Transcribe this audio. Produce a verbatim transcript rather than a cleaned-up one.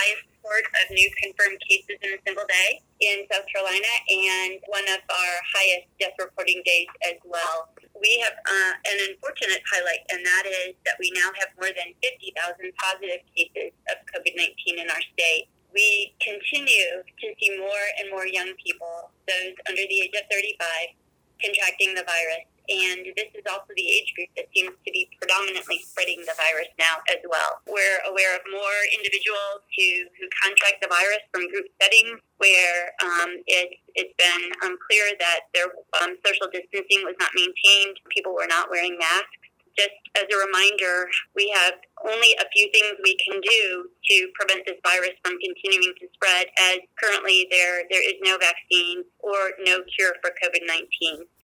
highest report of new confirmed cases in a single day in South Carolina and one of our highest death reporting days as well. We have uh, an unfortunate highlight, and that is that we now have more than fifty thousand positive cases of COVID nineteen in our state. We continue to see more and more young people, those under the age of thirty-five, contracting the virus. And this is also the age group that seems to be predominantly spreading the virus now as well. We're aware of more individuals who, who contract the virus from group settings where um, it, it's been unclear that their um, social distancing was not maintained. People were not wearing masks. Just as a reminder, we have only a few things we can do to prevent this virus from continuing to spread, as currently there there is no vaccine or no cure for COVID nineteen.